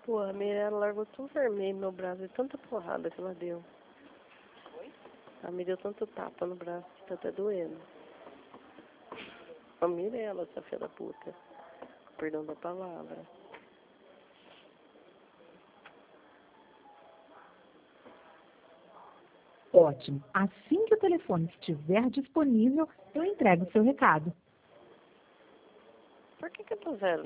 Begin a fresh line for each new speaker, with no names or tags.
Pô, a Mirella largou tudo vermelho no meu braço e tanta porrada que ela deu. Ela me deu tanto tapa no braço que tá até doendo. A Mirella, essa filha da puta. Perdão da palavra.
Ótimo. Assim que o telefone estiver disponível, eu entrego o seu recado.
Por que eu tô zero